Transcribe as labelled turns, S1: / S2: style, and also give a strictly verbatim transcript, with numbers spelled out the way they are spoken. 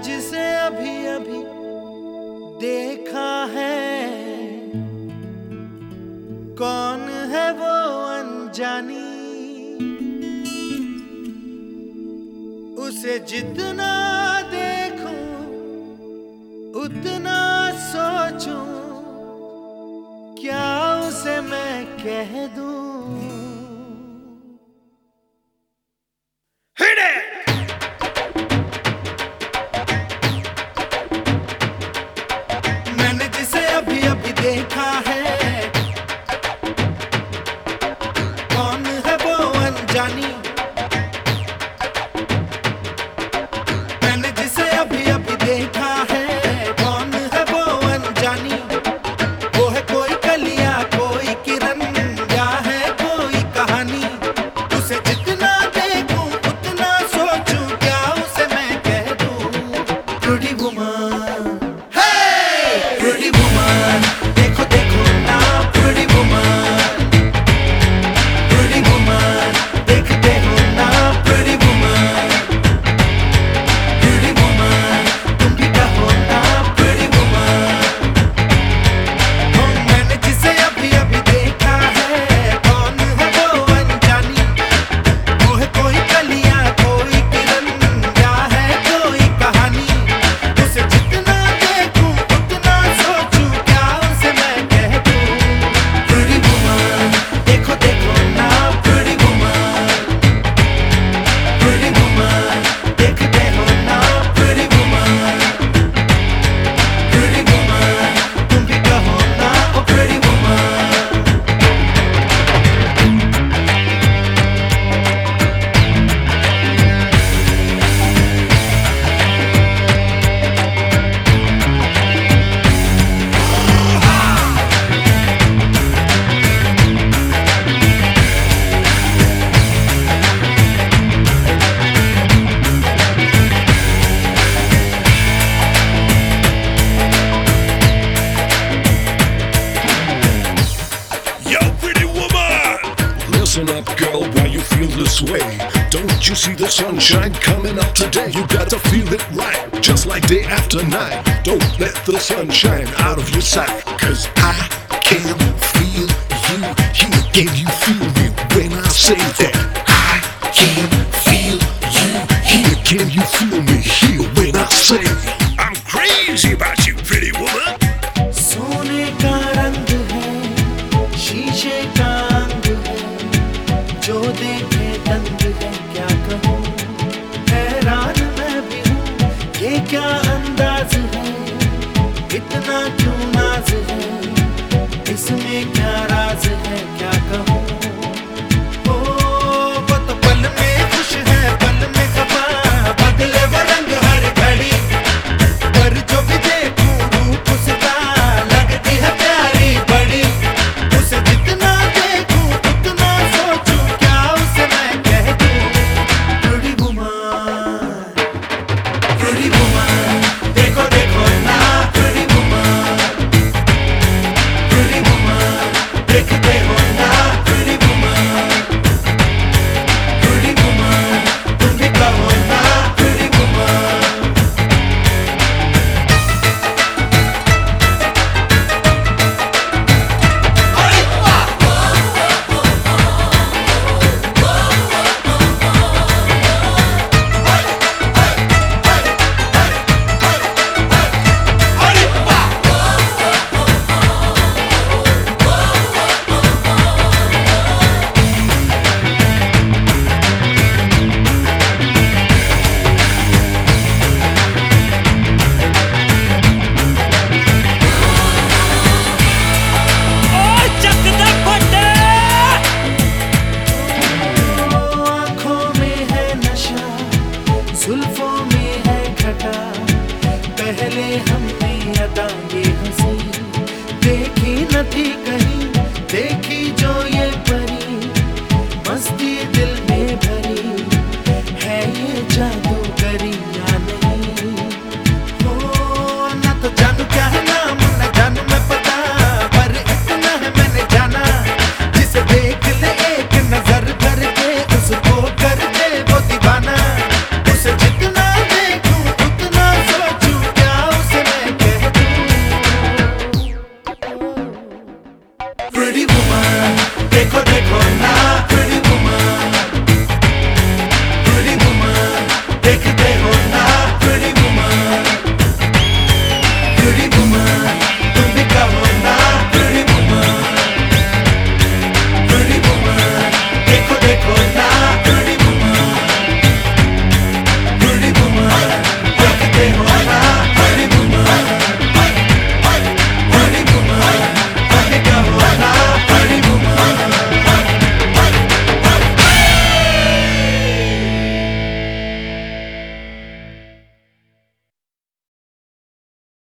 S1: जिसे अभी अभी देखा है, कौन है वो अनजानी। उसे जितना देखूं उतना सोचूं, क्या उसे मैं कह दूं। मैंने जिसे अभी अभी देखा है, कौन है वो अनजानी। मैंने जिसे अभी अभी देखा है, कौन है वो अनजानी। वो है कोई कलियां, कोई किरण, या है कोई कहानी। उसे जितना देखूं उतना सोचूं, क्या उसे मैं कह दूं। Pretty woman, hey pretty woman, देखो देखो ना प्रिटी वुमन। प्रिटी वुमन, देखते हो ना प्रिटी वुमन। प्रिटी वुमन, तुम भी कहो ना प्रिटी वुमन। ओ मैंने जिसे अभी अभी देखा है, कौन है वो अनजानी। वो है कोई कलियां, कोई किरण, या है कोई कहानी। उसे जितना देखूं उतना सोचूं, क्या उसे मैं कह दूं। प्रिटी वुमन, देखो देखो ना प्रिटी वुमन। प्रिटी वुमन, देखते हो ना प्रिटी वुमन। प्रिटी वुमन, तुम भी कहो ना oh pretty woman.
S2: Yo, pretty woman! Listen up, girl, why you feel this way? Don't you see the sunshine coming up today? You gotta feel it right, just like day after night. Don't let the sun shine out of your sight. Cause I can feel you here. Can you feel me when I say that? I can feel you here. Can you feel me here when I say I'm crazy about you, pretty woman?
S1: सोने का रंग है, शीशे का अंग है, जो देखे दंग है। क्या कहूँ, हैरान मैं भी हूँ, ये क्या अंदाज है। इतना क्यों नाज है, इसमें क्या राज है। क्या कहूँ, ओ वो तो पल में खुश है, पल में खफा, बदले वो रंग हर घड़ी। pretty woman, देखो देखो ना pretty woman.